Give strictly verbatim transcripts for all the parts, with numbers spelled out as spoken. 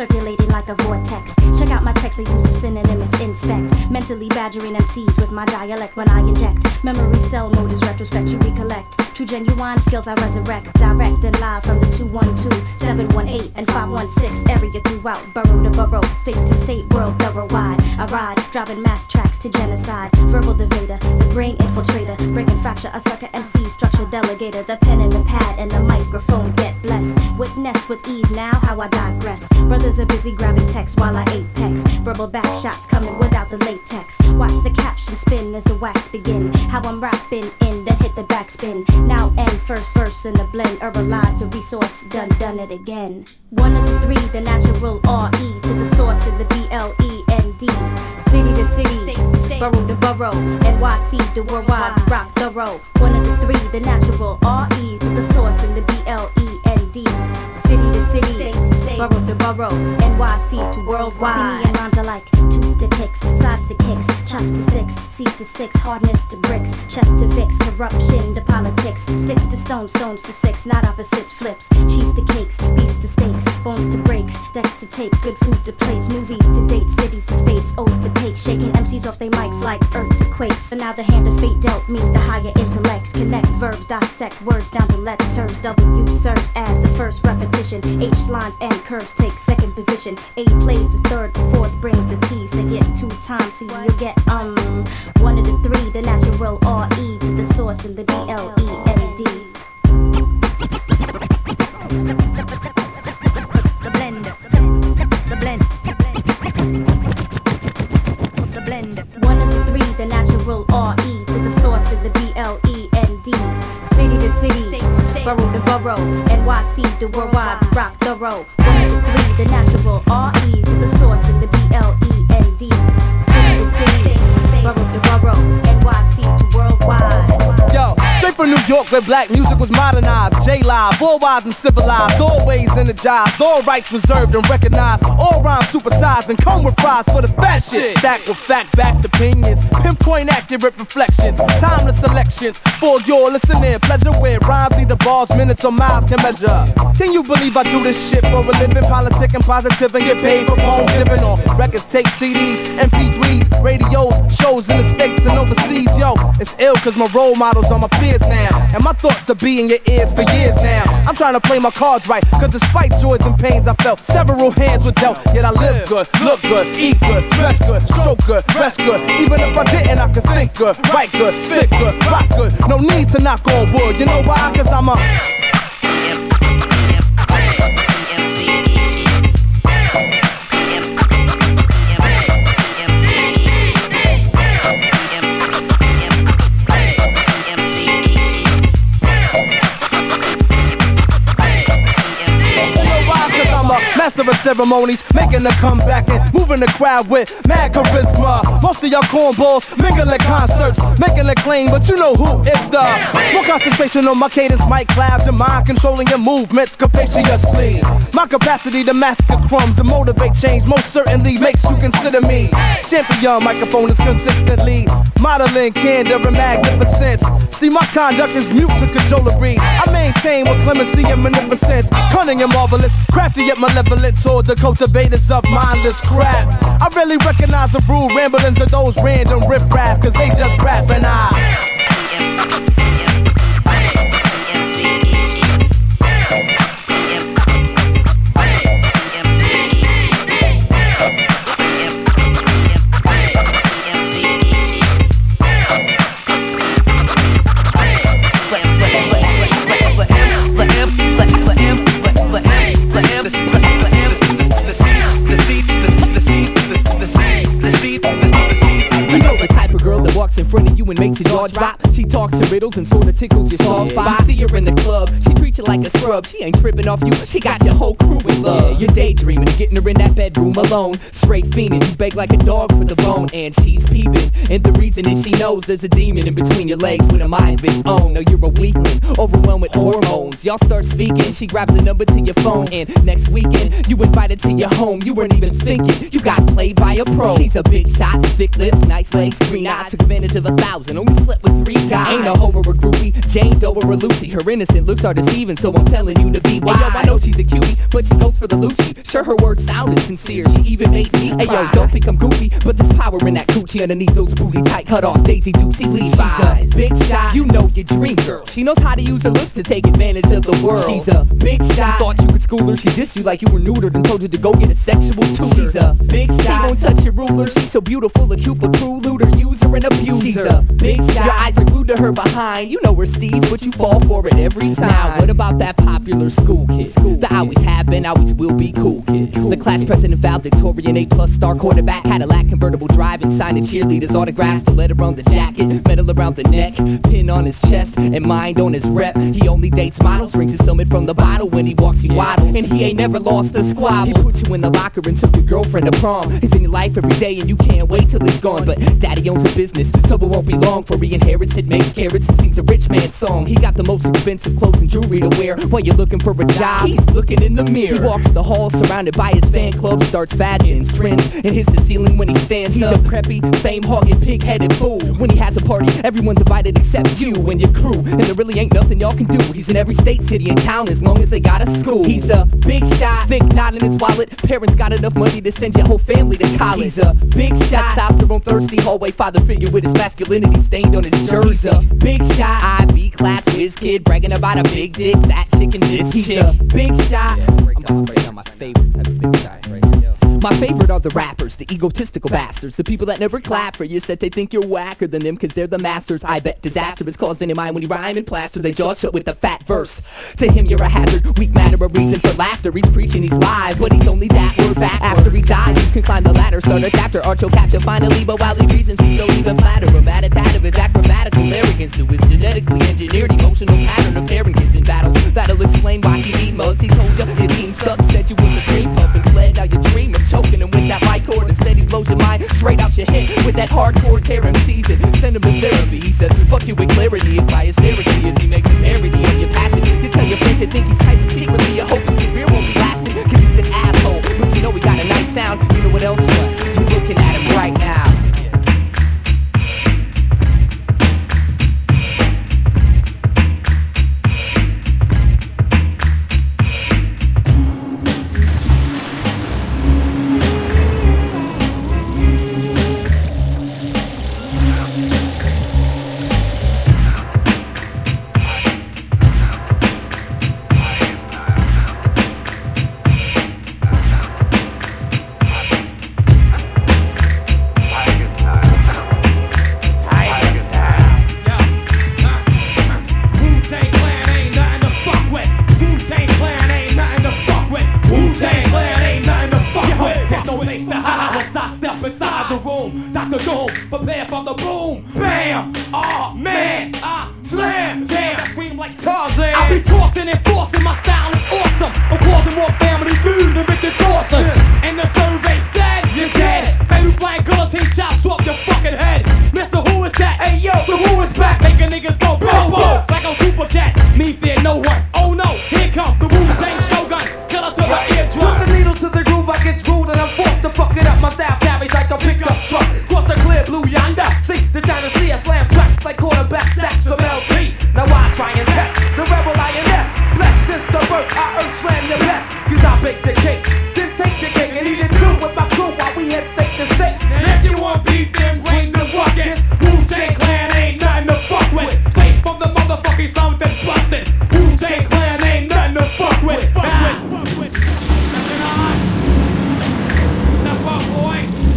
circulating like a vortex. Check out my text, I use a synonym, it's inspect. Mentally badgering M Cs with my dialect when I inject. Memory cell mode is retrospect, you recollect. True genuine skills I resurrect. Direct and live from the two one two, seven one eight, and five one six. Area throughout, borough to borough, state to state, world thorough wide. I ride, driving mass tracks to genocide. Verbal devader, the brain infiltrator. Breaking fracture, a sucker M C structure delegator. The pen and the pad and the microphone get blessed. Witness with ease now how I digress. Brothers are busy grabbing text while I apex. Verbal back shots coming without the latex. Watch the caption spin as the wax begin. How I'm rapping in, then hit the backspin. Now end first verse in the blend. Herbalize the resource, done, done it again. One of the three, the natural R E to the source in the B L E N D. City to city, state to state, borough to borough, N Y C to worldwide, rock the road. One of the three, the natural R E to the source in the B L E N D. City to city, state to state, borough to borough, N Y C to worldwide. See me and rhymes are like tooth to picks, sides to kicks, chops to six, C's to six, hardness to bricks, chest to Vicks, corruption to politics, sticks to stones, stones to six, not opposites, flips, cheese to cakes, beefs to steaks, bones to breaks, decks to tapes, good food to plates, movies to dates, cities to states, O's to cakes, shaking M Cs off they mics like earth to quakes. But now the hand of fate dealt me the higher intellect, connect verbs, dissect words down to letters. W serves as the first repetition, H lines and curves take second position, A plays the third, the fourth brings a T. Say it two times so you'll get um one of the three, the natural R E to the source in the B L E N D. The blend, the blend, the blend. One of the three, the natural R E to the source in the B L E N D. City to city, state to state, borough to borough, N Y C to worldwide, rock the road. One of the three, the natural R E to the source in the B L E N D. City to city, state to state, borough to borough, N Y C to worldwide. Yo, straight from New York where black music was modernized. J-Live, all wise and civilized, always energized, all rights reserved and recognized, all rhymes supersized and come with fries for the fat shit. Stacked with fact-backed opinions, pinpoint accurate reflections, timeless selections for your listening pleasure where rhymes either bars, minutes or miles can measure. Can you believe I do this shit for a living? Politic and positive and get paid for poems given on records, tapes, C Ds, M P threes, radios, shows in the States and overseas. Yo, it's ill cause my role models are my peers now, and my thoughts are be in your ears for years now. I'm trying to play my cards right, cause despite joys and pains I felt several hands were dealt. Yet I live good, look good, eat good, dress good, stroke good, rest good. Even if I didn't, I could think good, write good, spit good, rock good. No need to knock on wood, you know why? Cause I'm a master of ceremonies, making a comeback and moving the crowd with mad charisma. Most of y'all cornballs mingle at concerts, making a claim, but you know who is the more concentration on my cadence, mic clouds, your mind controlling your movements capaciously. My capacity to massacre crumbs and motivate change most certainly makes you consider me champion. Microphone is consistently modeling candor and magnificence. See, my conduct is mute to cajolery. I maintain with clemency and magnificence, cunning and marvelous, crafty yet malevolent toward the cultivators of mindless crap. I really recognize the rude ramblings of those random riff-raff, cause they just rap and I in front of you and makes your jaw drop. She talks in riddles and sorta tickles your soft spot. You see her in the club, she treats you like a scrub. She ain't tripping off you, she got your whole crew in love. Yeah, you're daydreaming and getting her in that bedroom alone. Straight fiending, you beg like a dog for the bone. And she's peeping, and the reason is she knows there's a demon in between your legs with a mind of its own. Now you're a weakling, overwhelmed with hormones. Y'all start speaking, she grabs a number to your phone. And next weekend, you invited to your home. You weren't even thinking, you got played by a pro. She's a big shot, thick lips, nice legs, green green eyes, took advantage of a thousand, only slept with three guys. Ain't no hoe or a groupie, Jane Doe or a Lucy. Her innocent looks are deceiving, so I'm telling you to be wise. Hey yo, I know she's a cutie, but she goes for the Lucci. Sure, her words sounded sincere, she even made me cry. Hey yo, don't think I'm goofy, but there's power in that coochie underneath those booty tight cut off Daisy Dukesy Levi's. She's a big shot, you know your dream girl. She knows how to use her looks to take advantage of the world. She's a big shot, thought you could school her. She dissed you like you were neutered and told you to go get a sexual tutor. She's a big shot, she won't touch your ruler. She's so beautiful, a cute but cruel looter, user and abuser. She's a big shot, your eyes are glued to her behind. You know her steez, but you fall for it every time. Now, what about that popular school kid? The always have been, always will be cool kid. The class president, valedictorian, A plus star quarterback, Cadillac convertible driving, signing cheerleaders autographs, the letter on the jacket, medal around the neck, pin on his chest, and mind on his rep. He only dates models, drinks his summit from the bottle when he walks, he waddles, and he ain't never lost a squabble. He put you in the locker and took your girlfriend to prom. He's in your life every day and you can't wait till he's gone. But daddy owns a business, so it won't be long for he inherits it, makes carrots and sings a rich man's song. He got the most expensive clothes and jewelry to wear. While you're looking for a job, he's looking in the mirror. He walks the halls surrounded by his fan club, starts fashions, trends, and hits the ceiling when he stands he's up. He's a preppy, fame-hogging, pig-headed fool. When he has a party, everyone's invited except you and your crew. And there really ain't nothing y'all can do. He's in every state, city, and town as long as they got a school. He's a big shot, thick knot in his wallet. Parents got enough money to send your whole family to college. He's a big shot, testosterone thirsty, hallway father figure with his masculinity stained on his jersey. He's a big shot, I B class whiz kid, bragging about a big dick, that chick and this He's chick. A big shot. Yeah, I'm about to break down my favorite type of big shots right here. My favorite are the rappers, the egotistical bastards, the people that never clap for you, said they think you're whacker than them cause they're the masters. I bet disaster is caused in your mind when you rhyme and plaster they jaw shut with the fat verse. To him you're a hazard, weak matter, a reason for laughter. He's preaching he's live, but he's only that word back after he died. You can climb the ladder, start a chapter, arch your capture finally, but while he reasons he don't even flatter him. At a tat of his acrobatical arrogance to his genetically engineered emotional pattern of tearing kids in battles. That'll explain why he need mugs. He told you your team sucks, said you was a dream puff and fled. Now you're dreaming, choking him with that mic cord. Instead he blows your mind straight out your head with that hardcore tearing season. Send him to therapy. He says fuck you with clarity and by hysterically as he makes a parody of your passion. You tell your friends you think he's hype and secretly your hope his career won't be lasting cause he's an asshole. But you know he got a nice sound. You know what else? You're looking at him right now. Prepare for the boom, bam, oh man, ah, slam, damn, I scream like Tarzan. I'll be tossing and forcing, my style is awesome. I'm causing more family feud than Richard Dawson. And the survey said, you're dead. Baby flying guillotine chops off your fucking head. Mister Who is that? Hey yo, the Who is back. Making niggas go boom, boom, like on Super Jet. Me fear no one. Oh no, here come the Wu-Tang Shogun. Killer to my eardrum. Put the needle to the groove, I get screwed and I'm forced to fuck it up. My style carries like a pickup truck. Cross the clear blue yonder. See, the China Sea, I slam tracks like quarterback sacks from L T. Now I try and test the rebel lioness. Bless since the birth, I earth slam the best. Cause I bake the cake, then take the cake and eat it too with my crew while we head state to state. And if you want beef, then bring the buckets. Wu-Tang Clan ain't nothing to fuck with. Straight from the motherfucking slum that's busted. Wu-Tang Clan ain't nothing to fuck with. Fuck with, fuck with. Nothing on. Step up, boy.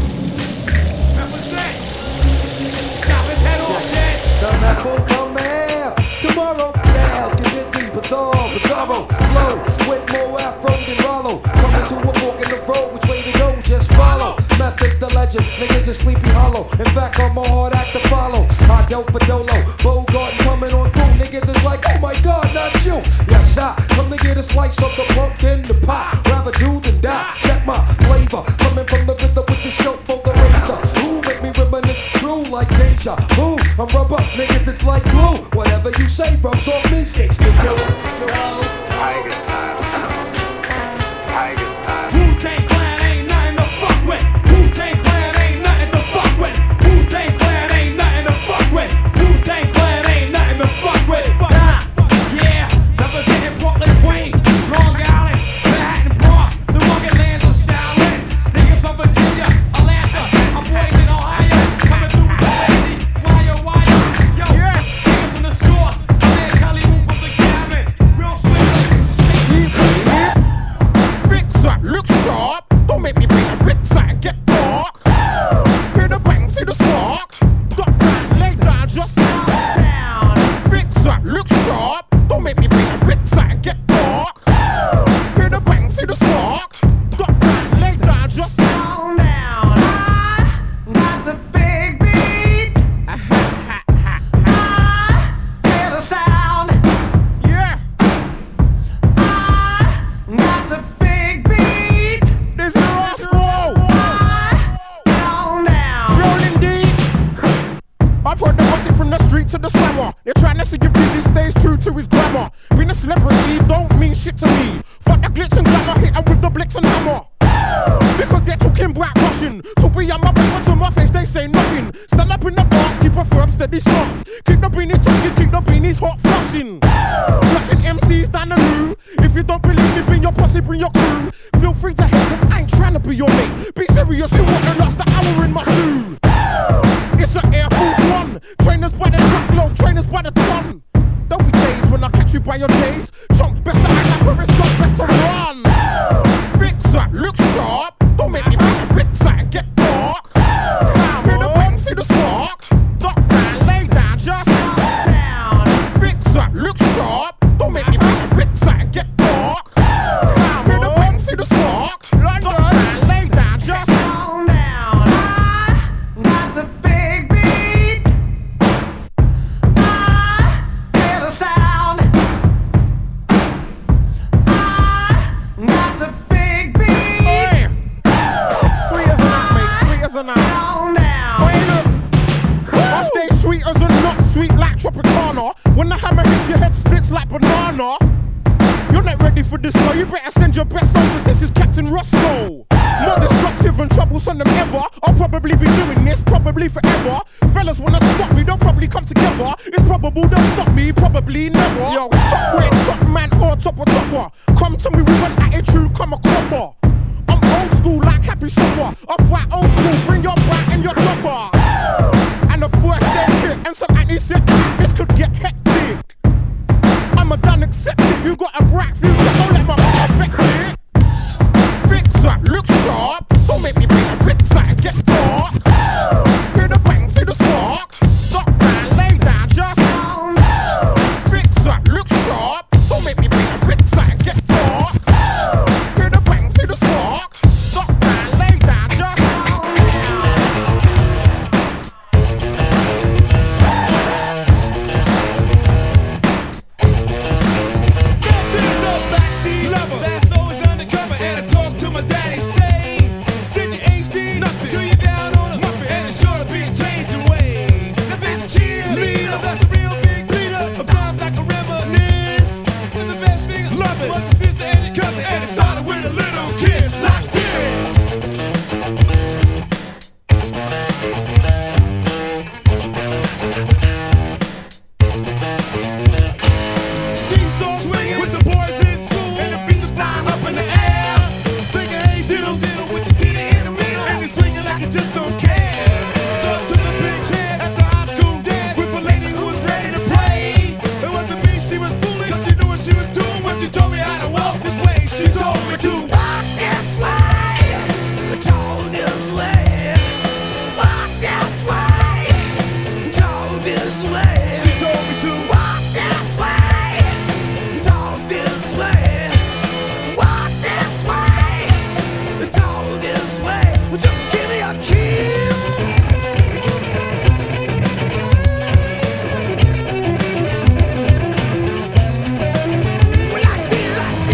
Represent. Chop his head off, kid. The map will come out tomorrow. Styles get busy, bizarre, bizarro. Flow with more afro than Rollo. Coming to a fork in the road, which way to go? Just follow. Method's the legend, niggas is Sleepy Hollow. In fact, I'm a hard act to follow. I dope for Dolo, Bogart coming on through. Niggas is like, oh my god, not you. Yes, I come to get a slice of the pumpkin, the pie. Rather do than die. Check my flavor, coming from the visit with the show for the razor. Who make me reminisce true like deja? Who? I'm rubber, niggas it's like glue. Whatever you say, rubs off me, sticks to you. Tiger time. Tiger time. Wu-Tang Clan ain't nothing to fuck with. Wu-Tang Clan ain't nothing to fuck with. Wu-Tang Clan ain't straight to the slammer. They're trying to see if Dizzy stays true to his grammar. Being a celebrity don't mean shit to me. Fuck the glitz and glamour, hit 'em with the blitz and hammer. Because they're talking black Russian. To be on my back, but to my face they say nothing. Stand up in the box, keep a firm steady stance. Keep the beanies talking, keep the beanies hot flushing. Flushing M Cs down the loo. If you don't believe me, bring your posse, bring your crew. Feel free to hate, cause I ain't trying to be your mate. Be serious, you want to lost the hour in my shoe. It's an Air Force One. Trainers by the truckload, trainers by the ton. There'll be days when I catch you by your days. Chunk, best to act like Forrest Gump, best to run. Fixer, look sharp. Don't make me feel a bit and get dark. Hear the bang, see the spark. Duck down, lay down, just down. Fixer, look sharp. Don't make me feel a bit and get dark. Hear the bang, see the spark. Duck down, lay down, just down. I got the big beat. I hear the sound. I got the big beat. Hey. Sweet as a nut, mate. Sweet as a nut. Down, down. Wait, look. I stay sweet as a nut, sweet like Tropicana. When the hammer hits your head, splits like banana. You're not ready for this, no. You better send your best soldiers. This is Captain Roscoe. More destructive and troublesome than ever. I'll probably be doing this, probably forever. Fellas wanna stop me, they'll probably come together. It's probable they'll stop me, probably never. Yo, top red, top man, or topper topper. Come to me with an attitude, come a cropper. I'm old school like Happy Shopper. I fight old school, bring your brat and your chopper. And a first aid kit and some antiseptic. This could get hectic. I'm a done accepted. You got a bright future, don't let my heart affect it. Fixer, look sharp. Don't make me bring a pizza and get dark. Hear the bang, see the spark. Duck down, lay down, just down. Fixer, look sharp. Don't make me bring a pizza and get dark. Hear the bang, see the spark. Duck down, lay down, just down. Lover, that's always undercover, and I talk to my daddy, say, said you ain't seen nothing till you down on a muffin, and it's sure to be a changing ways. The big cheerleader, that's a real big leader, a vibe like a reminisce. And the best thing, love it, was your sister and your cousin, and it started with a little kiss like this. Seesaw swinging with the boys in tune, and the feet are flying up in the air. Singing hey diddle diddle with the titty in the middle, and they swinging like it just don't care. So I took a big chance at the high school dance with a lady who was ready to play. It wasn't me she was fooling, cause she knew what she was doing when she told me how to walk this way. She told me to walk this way, told this way, walk this way, told this way. She told me to walk this way, told this way, walk this way, told this way. Well, just give me a kiss. Well, like this, like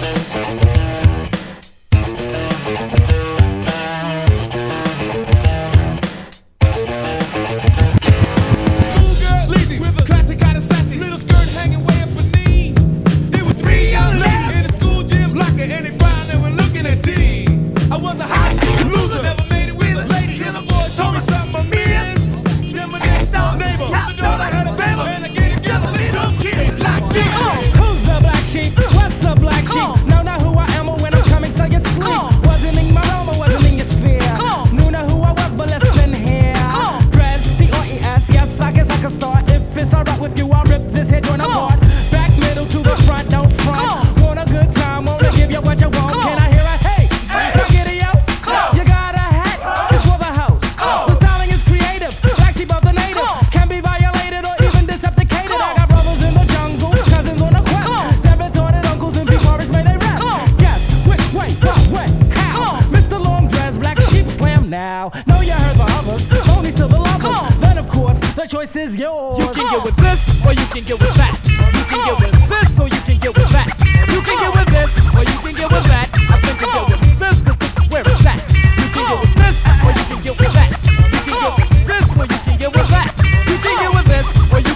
Schoolgirl, sleazy, with a classic kind of sassy, little skirt hanging way up her knee. There were three young ladies in the school gym, locker, and they found they were looking at D. I was a high school loser, never made it with a lady. Till the boys told me something I miss. Then my next door neighbor, I had a favor, and I gave together little kids like this. Who's the black sheep? What's the black sheep? Know not who I am or when I'm coming, so you sleep. Wasn't in my realm or wasn't in your sphere. Knew not who I was, but listen here. Press P R E S, yes, I guess I can start. If it's alright with you, I'll rip this head joint apart. Back middle to the front, don't front. Want a good time, wanna give you what you want. Can I hear a hey? Hey, get it out. You got a hat, it's for the house. The styling is creative, black sheep of the native. Can be violated or even decepticated. I got brothers in the jungle, cousins on a quest. Dead retarded uncles and big porridge may they rest. Guess which way, what, when, how? Mister Long Dress, black sheep slam now. Know you heard the others, only to the lovers. Then of course, the choice is yours. You can get with this, or you can get with that. You can get with this, or you can get with that. You can get with this, or you can get with that. I think you can get with this, cause this is where it's at. You can get with this, or you can get with that. You can get with this, or you can get with that. You can get with this, or you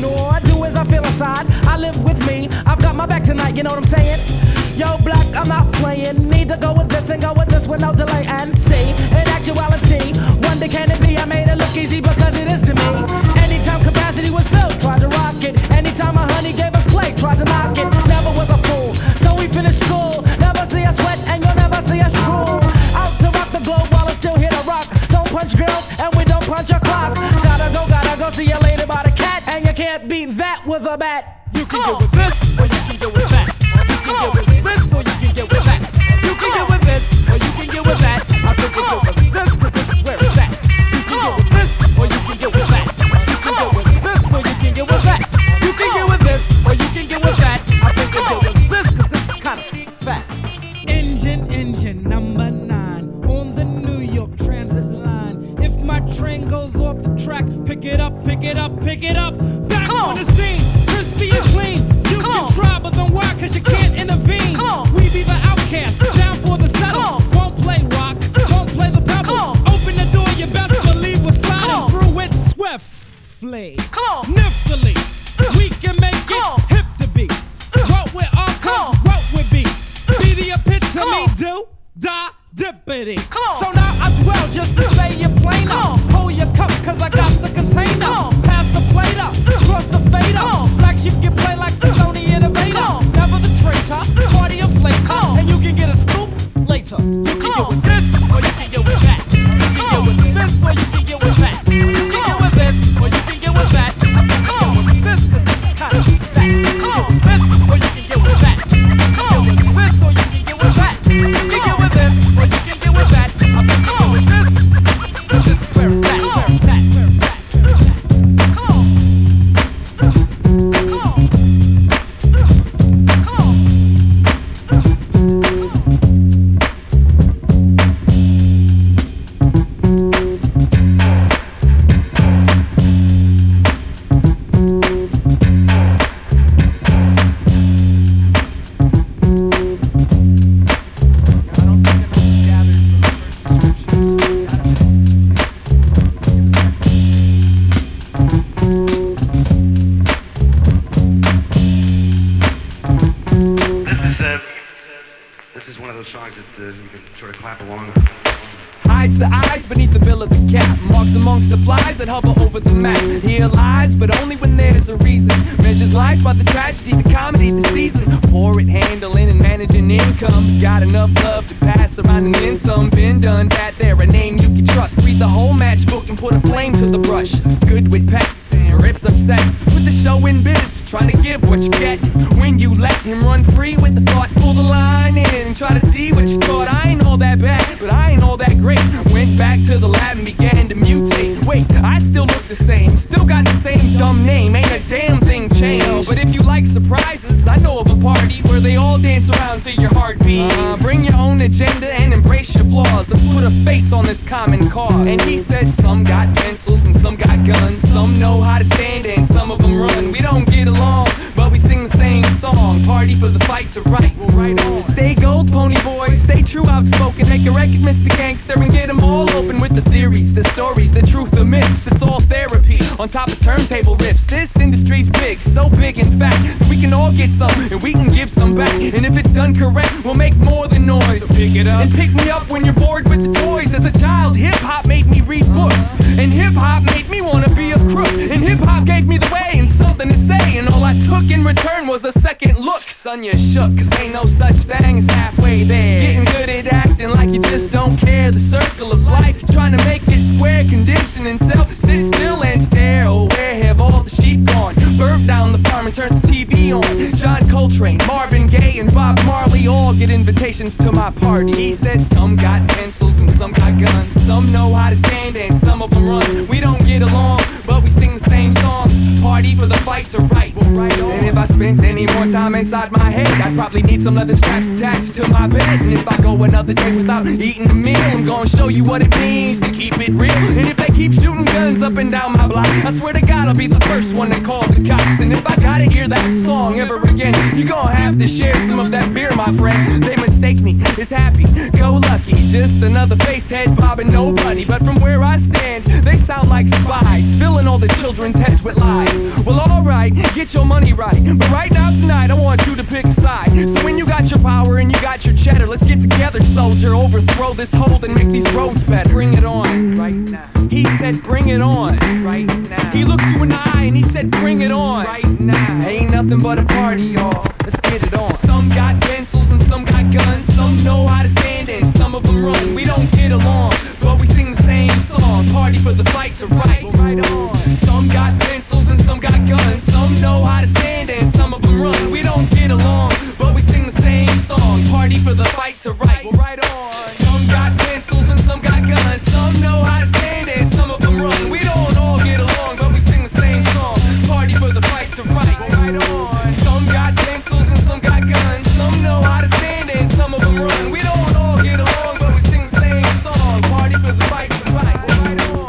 ignore. Do as I feel inside. I live with me. I've got my back tonight, you know what I'm saying? Yo, Black, I'm not playing. Need to go with this and go with this with no delay and see. In actuality, wonder can it be? I made it look easy because it is to me. Anytime capacity was filled, tried to rock it. Anytime my honey gave us play, tried to knock it. Never was a fool, so we finished school. Never see us sweat and you'll never see us drool. Out to rock the globe while it's still here to rock. Don't punch girls and we don't punch a clock. Gotta go, gotta go see you later by the cat. And you can't beat that with a bat. You can get with this or you can get with that. You can get with this or you can get with that. You can get with this or you can get with that. I think you get with this cause this is where it's at. You can get with this or you can get with that. You can get with this or you can get with that. You can get with this or you can get with that. I think you get with this cause this is kind of fat. Engine, engine number nine on the New York Transit line. If my train goes off the track, pick it up, pick it up, pick it up. Back on the scene, crispy and clean. You can try, but then why? Cause you can't intervene. We be the outcast, down for the settle. Won't play rock, won't play the pebble. Open the door, you best believe we're sliding through it swiftly. Niftily, we can make it hip to be. What we're all cause what we be. Be the epitome, do, da, dippity. So now I dwell just to say you're plain up. Hold your cup cause I got the container. Pass the plate up, cross the fader. Black sheep get played like the Sony Innovator. Never the traitor, party inflator. And you can get a scoop later. You can get with this or you can get with that. You can get with this or you can get with that. You can get with this or you can get with that. I think you get with this cause this is kind of fat. You can get with this or you can get with that. You can get with this or you can get with that. You can get with this or you can get with that. I think you get with this. This is where it's at. Where it's at. Where it's at. songs that uh, you can sort of clap along. Hides the eyes beneath the bill of the cap. Marks amongst the flies that hover over the map. Here lies, but only when there's a reason. Measures life by the tragedy, the comedy, the season. Pour it, handling and managing income. Got enough love to pass around and then some. Been done, that there, a name you can trust. Read the whole matchbook and put a flame to the brush. Good with pets and rips up sex. With the show in biz, trying to give what you get. When you let him run free with the thought, pull the line in and try to see what you caught. I ain't all that bad, but I ain't all that great. Went back to the lab and began to mutate. Wait, I still look the same, still got the same dumb name. Ain't a damn thing changed. But if you like surprises, I know of a party where they all dance around to your heartbeat. Uh, bring your own agenda and embrace your flaws. Let's put a face on this common cause. And he said some got pencils and some got guns. Some know how to stand and some of them run. We don't get along, but we sing the same song. Party for the fight to right, we'll right on. Stay gold, pony boy, stay true, outspoken. Make a record, Mister Gangster, and get them all open with the theories, the stories, the truth, the myths. It's all therapy on top of turntable riffs. This industry's big, so big in fact that we can all get some and we can give some back. And if it's done correct, we'll make more than noise. So pick it up and pick me up when you're bored with the toys. As a child, hip hop made me read books, and hip hop made me wanna be a crook. And hip hop gave me the way and something to say, and all I took in return was a second look. Son, you shook, cause ain't no such thing as halfway there. Getting good at acting like you just don't care. The circle of life, you're trying to make it square. Conditioning self to sit still and stare. Oh, where have all the sheep gone? Burnt down the farm and turned the T V on. John Coltrane, Marvin Gaye, and Bob Marley all get invitations to my party. He said some got pencils and some got guns. Some know how to stand and some of them run. We don't get along, but we sing the same songs. Party for the fight to right, we'll right on. And if I spent any more time inside my head, I'd probably need some leather straps attached to my bed. And if I go another day without eating a meal, I'm gonna show you what it means to keep it real. And if they keep shooting guns up and down my block, I swear to God I'll be the first one to call the cops. And if I gotta hear that song ever again, you're gonna have to share some of that beer, my friend. They mistake me as happy, go lucky, just another face head bobbing nobody. But from where I stand, they sound like spies, filling all the children's heads with lies. Well, alright, right, get your money right. But right now tonight, I want you to pick a side. So when you got your power and you got your cheddar, let's get together, soldier. Overthrow this hold and make these roads better. Bring it on, right now. He said, bring it on, right now. He looked you in the eye and he said, bring it on, right now. Ain't nothing but a party, y'all. Let's get it on. Some got pencils and some got guns. Some know how to stand and some of them run. We don't get along, but we sing the same songs. Party for the fight to right, right on. Some got pencils and some got guns. Some know how to stand and some of them run. We don't get along, but we sing the same songs. Party for the fight to right, right on. Some got pencils and some got guns. Some know how to stand and some of them run. We don't all get along, but we sing the same song. Party for the fight to right, right on. Some got pencils and some got guns. Some know how to stand and some of them run. We don't all get along, but we sing the same song. Party for the fight to right, right on.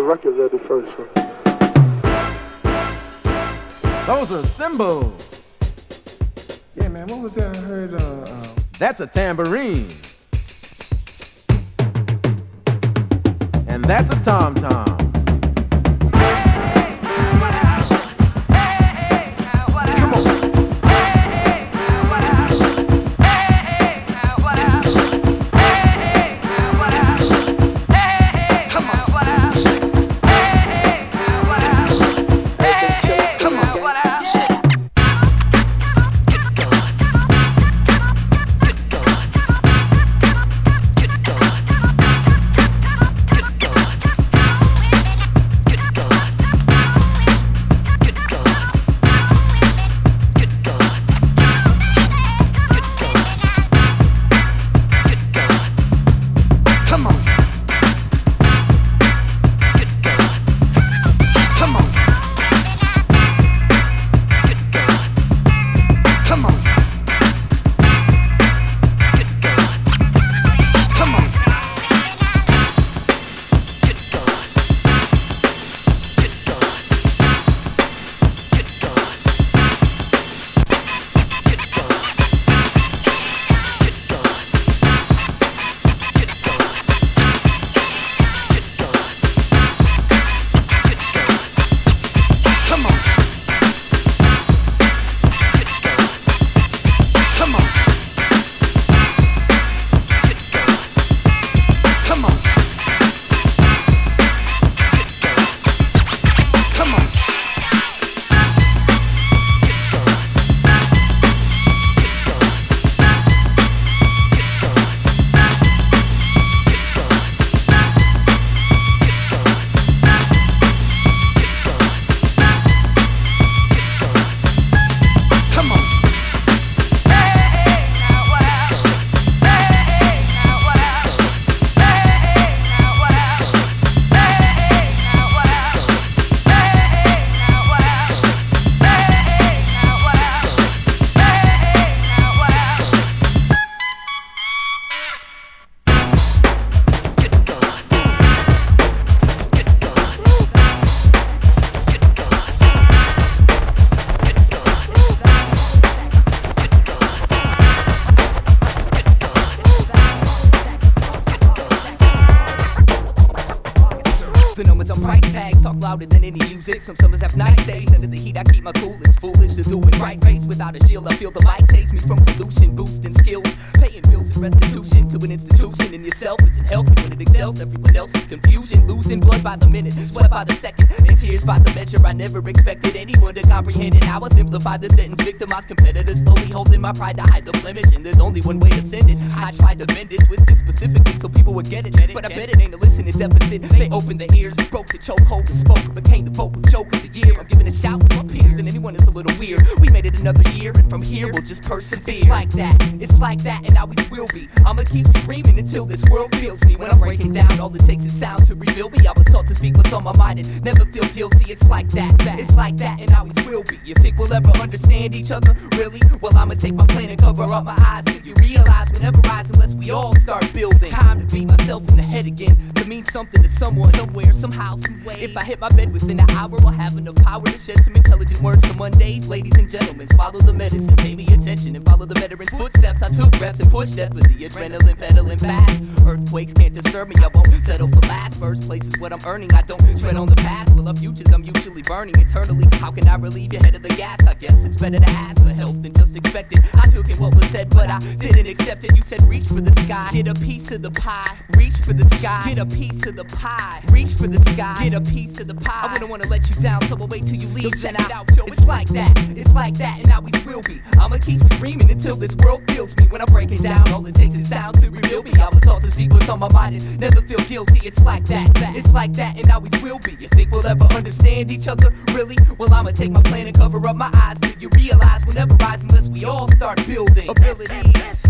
the record ready first. Those are cymbals. Yeah, man, what was that I heard? Uh, uh... That's a tambourine. And that's a tom-tom. Louder than any music. Some summers have nice days. Under the heat, I keep my cool. It's foolish to do it right. Race without a shield. I feel the light takes me from pollution, boosting skills, paying bills and restitution to an institution. In yourself isn't healthy when it excels. Everyone else is confusion, losing blood by the minute, sweat by the second, and tears by the measure. I never expected anyone to comprehend it. Now I simplify the sentence, victimized competitors, slowly holding my pride to hide the blemish. And there's only one way to send it. I tried to bend it, twist it specifically so people would get it. But I bet it ain't a listening deficit. They opened their ears, broke the chokehold and spoke. Became the vocal joke of the year. I'm giving a shout to my peers and anyone that's a little weird. We made it another year, and from here we'll just persevere. It's like that, it's like that, and always will be. I'ma keep screaming until this world feels me. When I'm breaking down, all it takes is sound to reveal me. I was taught to speak what's on my mind and never feel guilty. It's like that, it's like that, and always will be. You think we'll ever understand each other? Really? Well, I'ma take my plan and cover up my eyes till you realize we'll never rise unless we all start building. Time to beat myself in the head again, to mean something to someone, somewhere, somehow, some way. If I hit my bed within an hour, I'll have enough power to shed some intelligent words to Mondays. Ladies and gentlemen, follow the medicine, pay me attention, and follow the veterans' footsteps. I took reps and pushed steps with the adrenaline pedaling fast. Earthquakes can't disturb me, I won't settle for last. First place is what I'm earning, I don't tread on the past. Well, our futures I'm usually burning eternally. How can I relieve your head of the gas? I guess it's better to ask for help than just expect it. I took in what was said, but I didn't accept it. You said reach for the sky, get a piece of the pie. Reach for the sky, get a piece of the pie. Reach for the sky, get a piece of the pie. I wouldn't wanna let you down, so I'll wait till you leave. Then I out, yo, it's like that, it's like that, and always will be. I'ma keep screaming until this world feels me. When I'm breaking down, all it takes is sound to reveal me. I was taught to speak what's on my mind and never feel guilty. It's like that, it's like that, and always will be. You think we'll ever understand each other? Really? Well, I'ma take my plan and cover up my eyes till you realize we'll never rise unless we all start building abilities.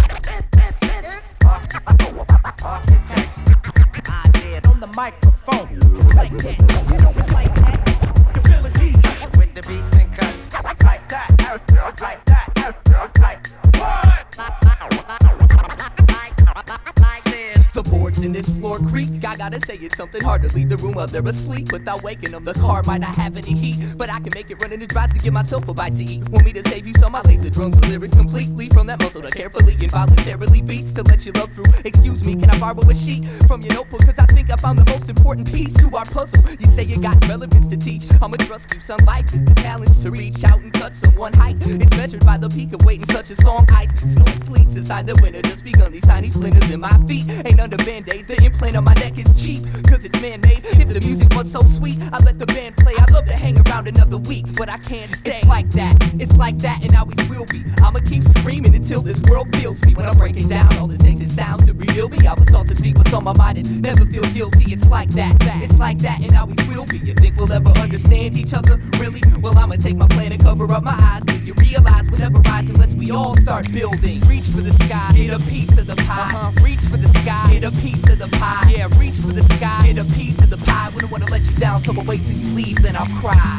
Architects, ideas on the microphone. It's like that, you know it's like that. Abilities with the beats and cuts. Like that, like that, like what? Like this. The boards watching this floor creak. I gotta say it's something hard to leave the room while they're asleep without waking them. The car might not have any heat, but I can make it run in the drive to give myself a bite to eat. Want me to save you some? I laser drums with lyrics completely from that muscle that carefully, involuntarily beats to let you love through. Excuse me, can I borrow a sheet from your notebook? Cause I think I found the most important piece to our puzzle. You say you got relevance to teach, I'ma trust you. Son, life is the challenge to reach out and touch someone height. It's measured by the peak of weight in such a song. Ice, snow and sleets inside the winter just begun. These tiny splinters in my feet ain't under band-aids. The implant on my neck is cheap, cause it's man-made. If the music was so sweet, I let the band play. I'd love to hang around another week, but I can't stay. It's like that, it's like that, and always will be. I'ma keep screaming until this world feels me. When I'm breaking down, all it takes is sound to reveal me. I was taught to speak what's on my mind and never feel guilty. It's like that, it's like that, and always will be. You think we'll ever understand each other, really? Well, I'ma take my plan and cover up my eyes. Till you realize whatever rise unless we all start building. Reach for the sky, get a piece of the pie. Uh-huh. Reach for the sky, get a piece of the pie. Yeah, reach for the sky, get a piece of the pie. Wouldn't wanna let you down, so I'll wait till you leave, then I'll cry.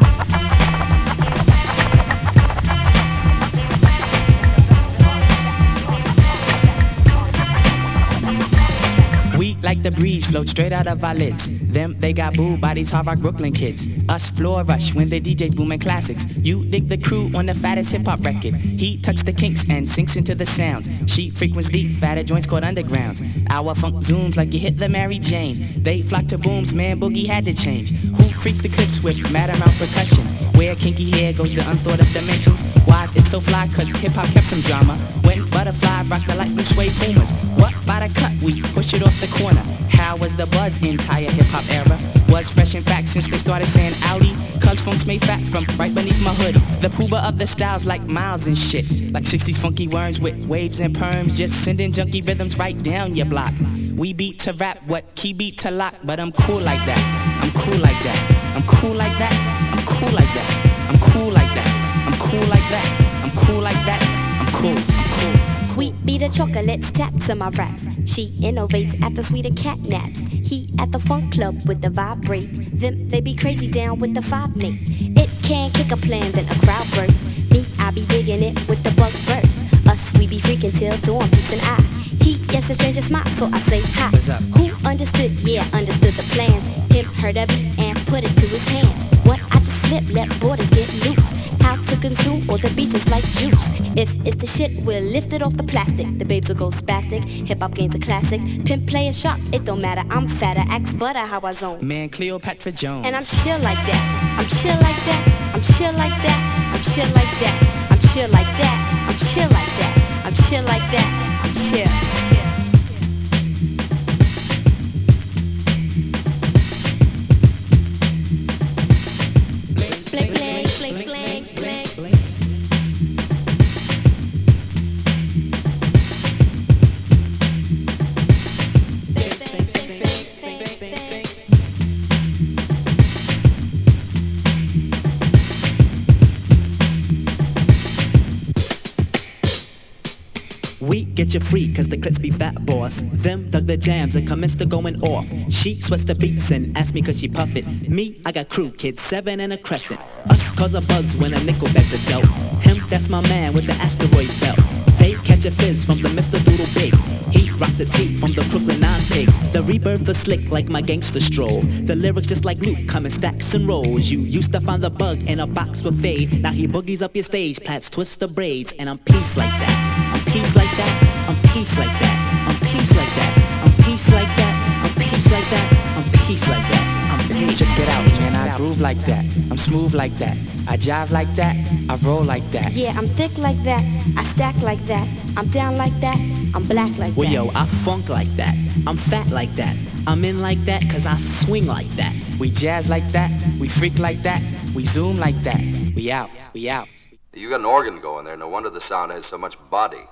We like the breeze, float straight out of our lids. Them, they got booed by these hard rock Brooklyn kids. Us floor rush when the D Js booming classics. You dig the crew on the fattest hip-hop record. He tucks the kinks and sinks into the sounds. She frequents deep, fatter joints called undergrounds. Our funk zooms like you hit the Mary Jane. They flock to booms, man, Boogie had to change. Who freaks the clips with mad amount percussion? Where kinky hair goes to unthought of dimensions. Why is it so fly? Cause hip-hop kept some drama. When Butterfly rocked the light blue suede Pumas. What by the cut? We push it off the corner. How was the buzz entire hip-hop era? Was fresh in fact since they started saying Audi. Cause funk's made fat from right beneath my hood. The pooba of the styles like Miles and shit. Like sixties funky worms with waves and perms. Just sending junky rhythms right down your block. We beat to rap, what key beat to lock. But I'm cool like that, I'm cool like that. I'm cool like that, I'm cool like that. I'm cool like that, I'm cool like that. I'm cool like that, I'm cool, I'm cool. We be the chocolates, taps in my raps. She innovates after sweeter cat naps. He at the funk club with the vibrate. Them, they be crazy down with the five Nate. It can kick a plan, then a crowd burst. Me, I be digging it with the bug verse. Us, we be freaking till dawn, peace and I. He gets a stranger smile, so I say hi. Who understood? Yeah, understood the plans. Him heard of it and put it to his hands. What I just flip, let borders get loose. How to consume all the beaches like juice. If it's the shit, we'll lift it off the plastic. The babes will go spastic. Hip hop gains a classic. Pimp play a shot, it don't matter. I'm fatter, axe butter, how I zone. Man, Cleopatra Jones. And I'm chill like that. I'm chill like that. I'm chill like that. I'm chill like that. I'm chill like that. I'm chill like that. I'm chill like that. I'm chill. We get you free cause the clips be fat, boss. Them dug the jams and commenced to going off. She sweats the beats and asked me cause she puff it. Me, I got crew, kids, seven and a crescent. Us cause a buzz when a nickel bag's a dope. Him, that's my man with the asteroid belt. They catch a fizz from the Mister Doodle Big. He rocks a tee from the Brooklyn Nine Pigs. The rebirth is slick like my gangster stroll. The lyrics just like Luke come in stacks and rolls. You used to find the bug in a box with fade. Now he boogies up your stage, plats twist the braids. And I'm peace like that. I'm peace like that. I'm peace like that. I'm peace like that. I'm peace like that. I'm peace like that. I'm peace like that. I'm peace. Check it out, man. I groove like that. I'm smooth like that. I jive like that. I roll like that. Yeah, I'm thick like that. I stack like that. I'm down like that. I'm black like well, that. Well, yo, I funk like that. I'm fat like that. I'm in like that cause I swing like that. We jazz like that. We freak like that. We zoom like that. We out. We out. You got an organ going there. No wonder the sound has so much body.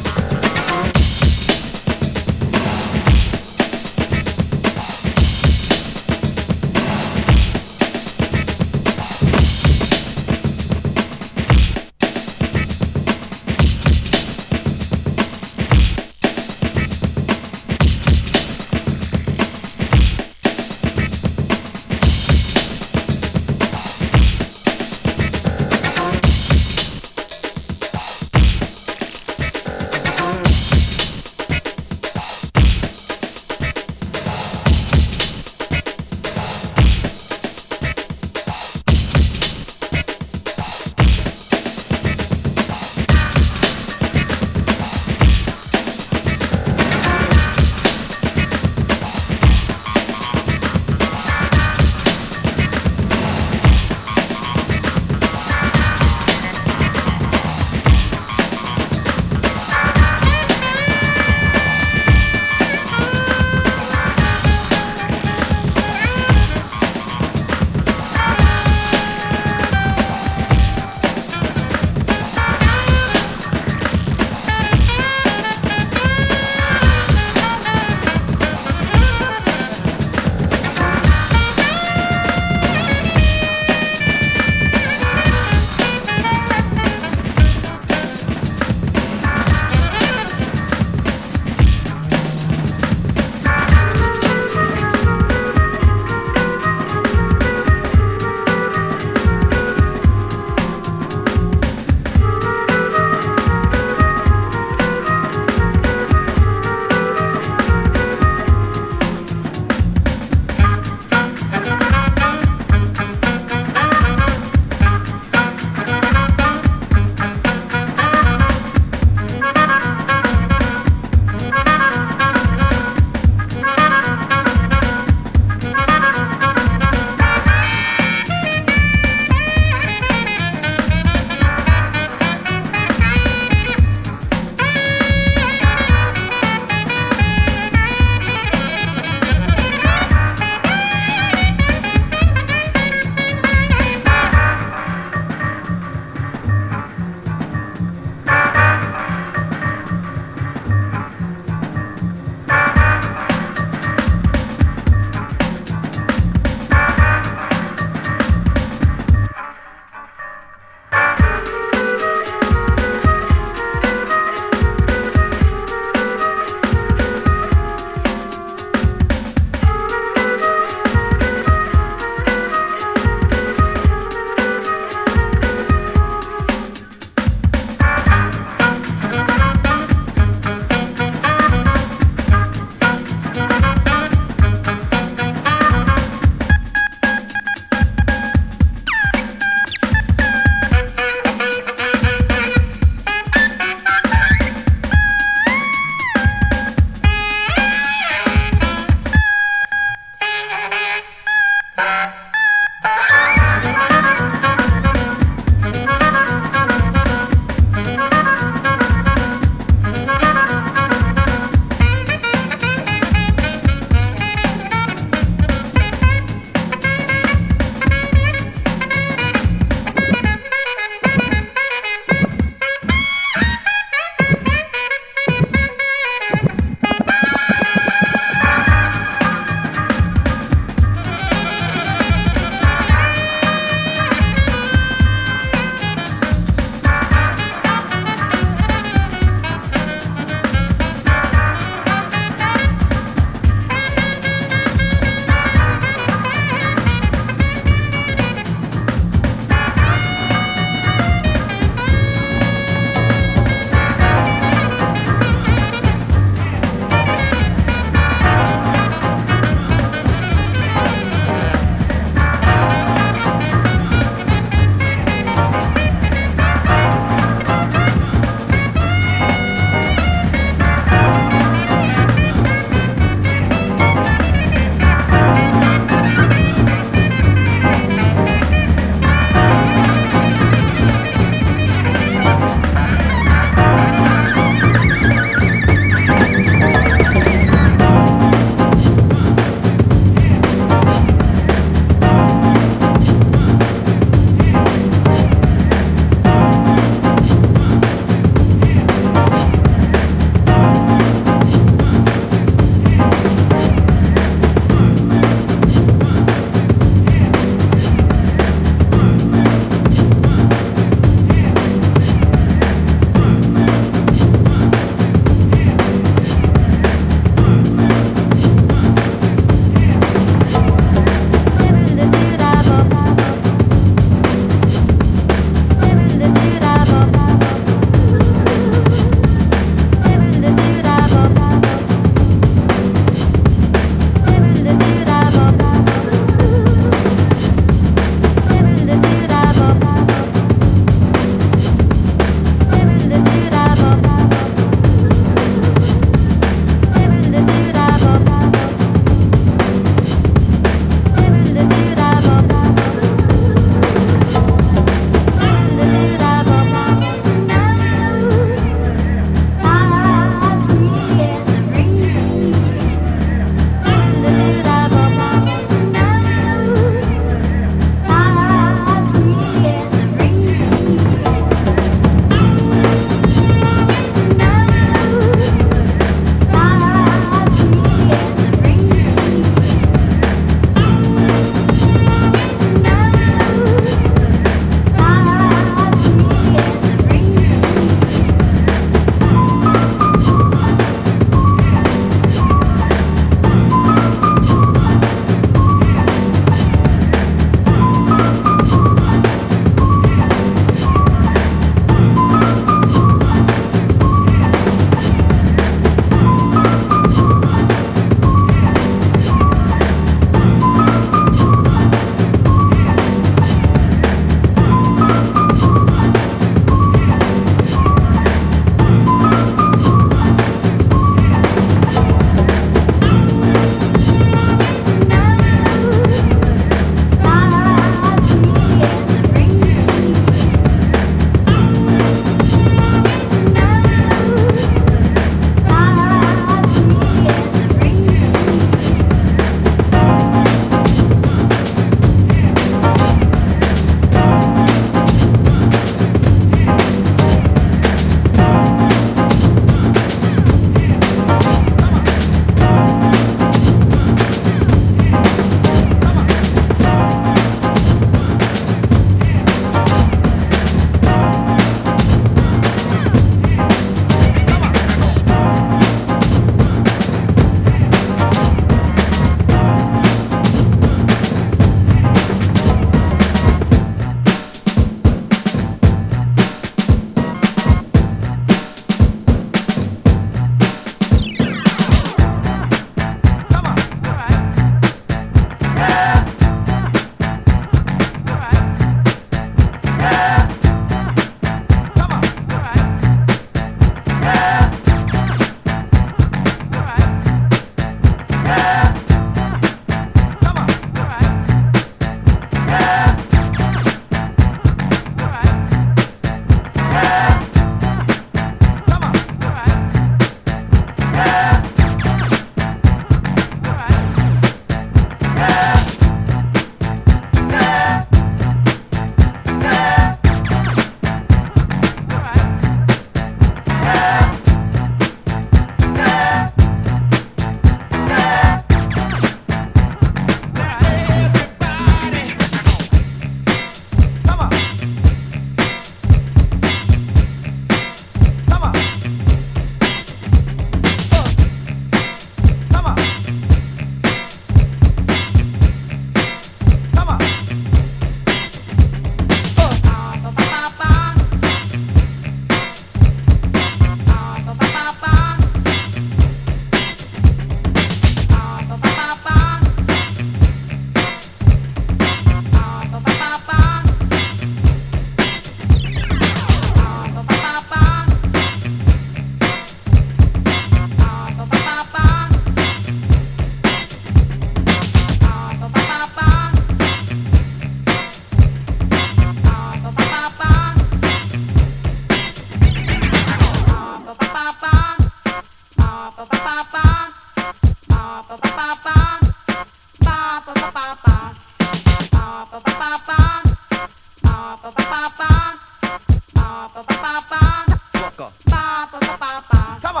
Come on.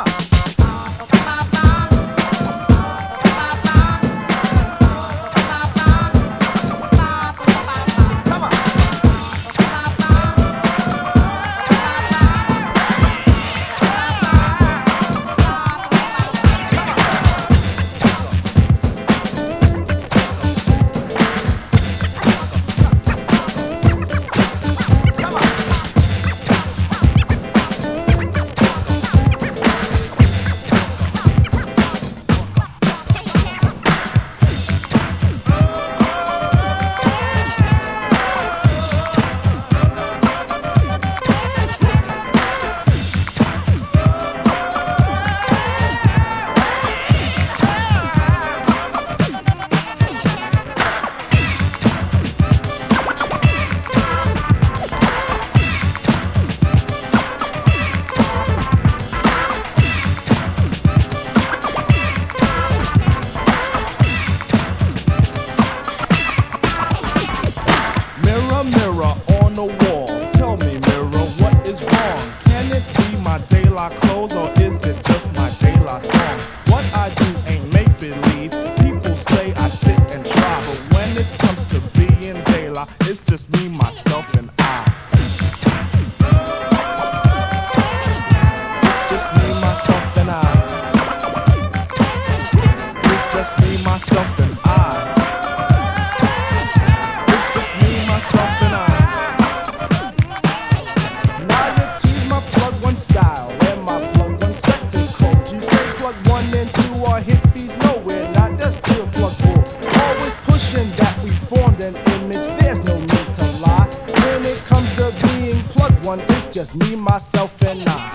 Just me, myself, and I.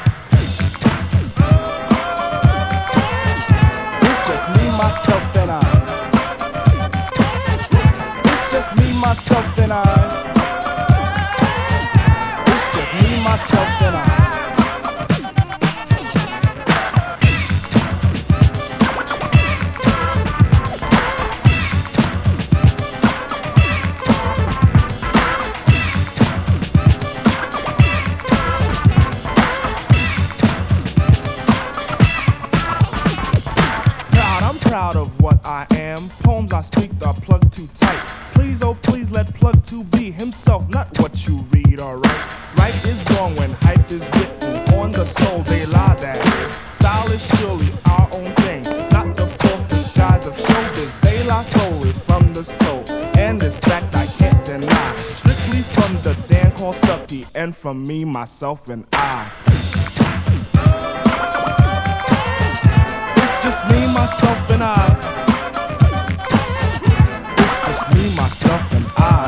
It's just me, myself, and I. It's just me, myself, and I. It's just me, myself, and I. Proud of what I am. Poems I speak are plugged too tight. Please, oh please, let plug two be himself, not what you read, alright? Right is wrong when hype is written on the soul, they lie that is. Style is surely our own thing, not the false disguise of showbiz. They lie soul is from the soul, and this fact I can't deny. Strictly from the Dan called Stucky, and from me, myself, and I. Just me, myself, and I. It's just me, myself, and I.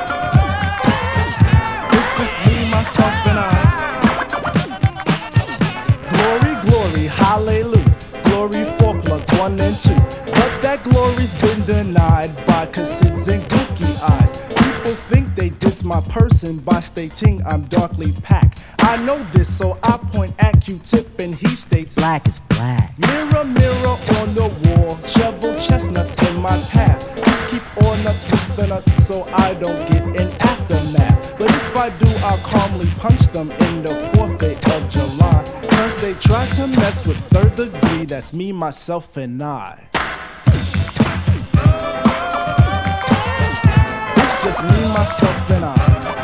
It's just me, myself, and I. Glory, glory, hallelujah. Glory for plug one and two. But that glory's been denied by cassids and gookie eyes. People think they diss my person by stating I'm darkly packed. I know this, so I point at Q-Tip and he states black is black. Mirror, mirror on the wall, shovel chestnuts in my path. Just keep all nuts with the nuts so I don't get an aftermath. But if I do, I'll calmly punch them in the fourth day of July. Cause they try to mess with third degree, that's me, myself, and I. It's just me, myself, and I.